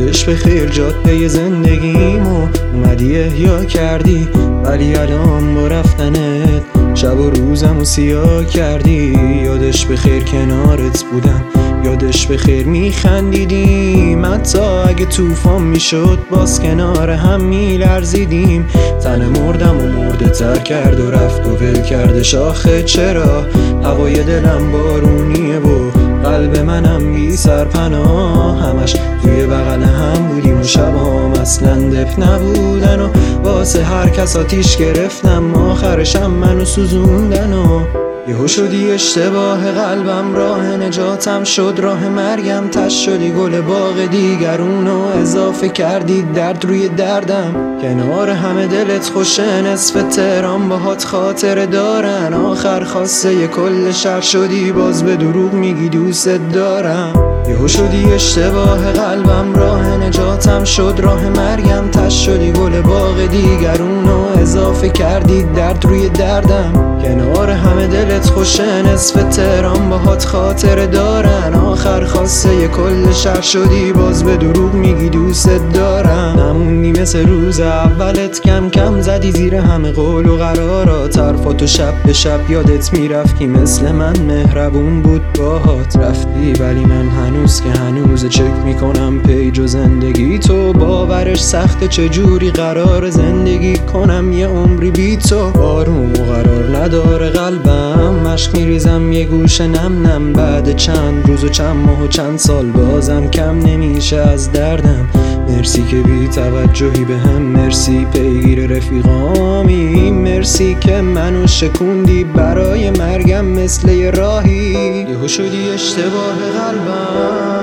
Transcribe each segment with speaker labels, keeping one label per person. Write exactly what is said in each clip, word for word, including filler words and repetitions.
Speaker 1: یادش به خیر جاده زندگیمو اومدی احیا کردی، ولی الان با رفتنت شب و روزمو سیاه کردی. یادش به خیر کنارت بودم، یادش به خیر میخندیدیم، حتی اگه طوفان میشد باز کنار هم میلرزیدیم. تن مردم و مرده تر کرد و رفت و ول کردش آخه چرا؟ هوای دلم بارونیه و قلب منم بی سرپناه، همش توی بغل هم بودیم و شبام اصلا دف نبودن و واسه هر کس آتیش گرفتم، آخرشم منو سوزوندن و یهو شدی اشتباه قلبم، راه نجاتم شد راه مرگم، تش شدی گل باغ دیگرونو اضافه کردی درد روی دردم. کنار همه دلت خوشه، نصف تهران باهات خاطره دارن، آخر خواسته کل شهر شدی باز به دروغ میگی دوست دارم. یهو شدی اشتباه قلبم، راه نجاتم شد راه مرگم، تش شدی گل باغ دیگرونو اضافه کردی درد روی دردم. کنار همه دلت خوشه، نصف تهران باهات خاطره دارن، آخر خواسته کل شهر شدی باز به دروغ میگی دوست دارم. نموندی مثل روز اولت، کم کم زدی زیر همه قول و قرارات، حرفاتو شب به شب یادت میرفت که مثل من مهربون بود باهات. رفتی ولی من هنوز که هنوز چک میکنم پیج و زندگی تو، باورش سخته چجوری قرار زندگی کنم یه عمری بی تو. آروم و قرار نداره قلبم، مشک میریزم یه گوشه نم نم، بعد چند روز و چند ماه و چند سال بازم کم نمیشه از دردم. مرسی که بی توجهی به هم، مرسی پیگیر رفیقامی، مرسی که منو شکوندی برای مرگم مثل یه راهی. یهو شدی اشتباه قلبم،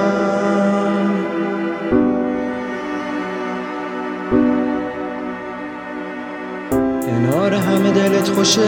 Speaker 1: کنار همه دلت خوشه،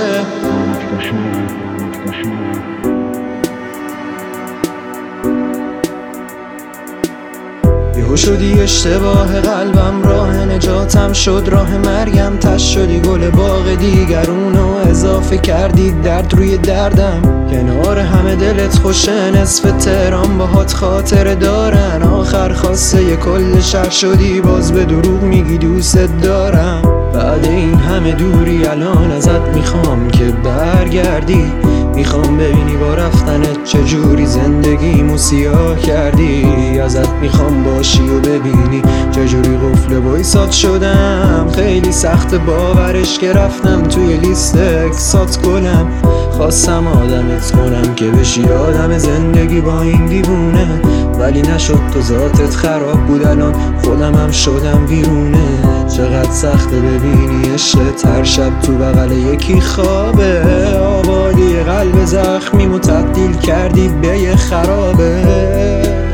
Speaker 1: یهو شدی اشتباه قلبم، راه نجاتم شد راه مرگم، تش شدی گل باغ دیگرونو اضافه کردی درد روی دردم. کنار همه دلت خوشه، نصف تهران باهات خاطره دارن، آخر خواسته کل شهر شدی باز به دروغ میگی دوست دارم. بعد این همه دوری الان ازت میخوام که برگردی، میخوام ببینی با رفتنت چجوری زندگیمو سیاه کردی. ازت میخوام باشی و ببینی چجوری قفل وایسات شدم، خیلی سخت باورش که رفتم توی لیست اکسات گلم. خواستم آدمت کنم که بشی آدم زندگی با این دیوونه، ولی نشد، تو ذاتت خراب بود، الان خودم هم شدم ویرونه. چقدر سخته ببینی عشقت هر شب تو بغل یکی خوابه، آبادی قلب زخمیمو تبدیل کردی به یه خرابه.